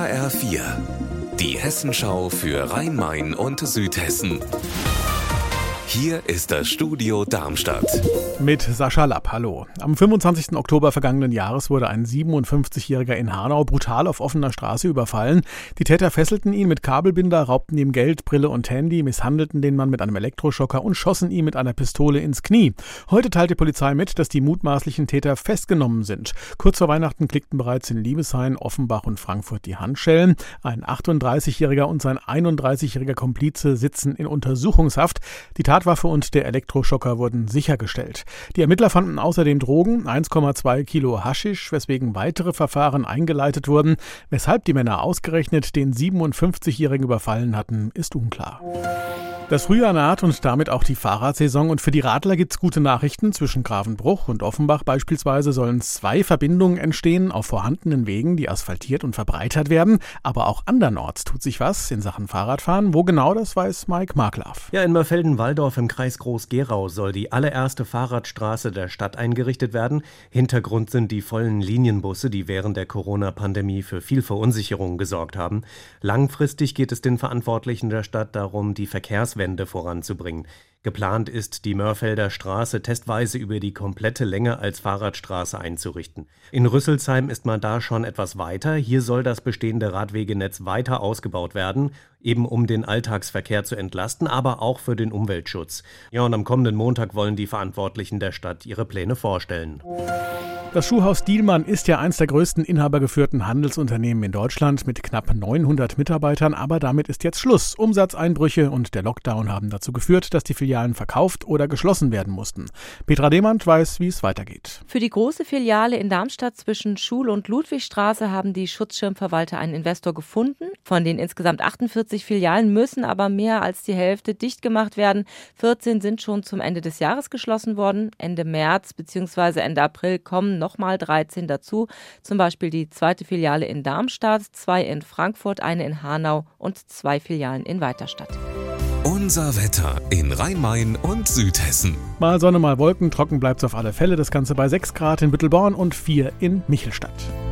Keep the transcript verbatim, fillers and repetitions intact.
H R vier, die Hessenschau für Rhein-Main und Südhessen. Hier ist das Studio Darmstadt. Mit Sascha Lapp, hallo. Am fünfundzwanzigsten Oktober vergangenen Jahres wurde ein siebenundfünfzigjähriger in Hanau brutal auf offener Straße überfallen. Die Täter fesselten ihn mit Kabelbinder, raubten ihm Geld, Brille und Handy, misshandelten den Mann mit einem Elektroschocker und schossen ihm mit einer Pistole ins Knie. Heute teilt die Polizei mit, dass die mutmaßlichen Täter festgenommen sind. Kurz vor Weihnachten klickten bereits in Liebeshain, Offenbach und Frankfurt die Handschellen. Ein achtunddreißigjähriger und sein einunddreißigjähriger Komplize sitzen in Untersuchungshaft. Die Tatwaffe und der Elektroschocker wurden sichergestellt. Die Ermittler fanden außerdem Drogen, eins Komma zwei Kilo Haschisch, weswegen weitere Verfahren eingeleitet wurden. Weshalb die Männer ausgerechnet den siebenundfünfzigjährigen überfallen hatten, ist unklar. Das Frühjahr naht und damit auch die Fahrradsaison, und für die Radler gibt's gute Nachrichten. Zwischen Grafenbruch und Offenbach beispielsweise sollen zwei Verbindungen entstehen auf vorhandenen Wegen, die asphaltiert und verbreitert werden. Aber auch andernorts tut sich was in Sachen Fahrradfahren. Wo genau, das weiß Mike Marklaff. Ja, in Mörfelden-Walldorf im Kreis Groß-Gerau soll die allererste Fahrradstraße der Stadt eingerichtet werden. Hintergrund sind die vollen Linienbusse, die während der Corona-Pandemie für viel Verunsicherung gesorgt haben. Langfristig geht es den Verantwortlichen der Stadt darum, die Verkehrswende voranzubringen. Geplant ist, die Mörfelder Straße testweise über die komplette Länge als Fahrradstraße einzurichten. In Rüsselsheim ist man da schon etwas weiter. Hier soll das bestehende Radwegenetz weiter ausgebaut werden, eben um den Alltagsverkehr zu entlasten, aber auch für den Umweltschutz. Ja, und am kommenden Montag wollen die Verantwortlichen der Stadt ihre Pläne vorstellen. Das Schuhhaus Dielmann ist ja eins der größten inhabergeführten Handelsunternehmen in Deutschland mit knapp neunhundert Mitarbeitern, aber damit ist jetzt Schluss. Umsatzeinbrüche und der Lockdown haben dazu geführt, dass die Filialen verkauft oder geschlossen werden mussten. Petra Demand weiß, wie es weitergeht. Für die große Filiale in Darmstadt zwischen Schul- und Ludwigstraße haben die Schutzschirmverwalter einen Investor gefunden. Von den insgesamt achtundvierzig Filialen müssen aber mehr als die Hälfte dicht gemacht werden. vierzehn sind schon zum Ende des Jahres geschlossen worden. Ende März bzw. Ende April kommen nochmal dreizehn dazu. Zum Beispiel die zweite Filiale in Darmstadt, zwei in Frankfurt, eine in Hanau und zwei Filialen in Weiterstadt. Unser Wetter in Rhein-Main und Südhessen. Mal Sonne, mal Wolken, trocken bleibt's auf alle Fälle. Das Ganze bei sechs Grad in Büttelborn und vier in Michelstadt.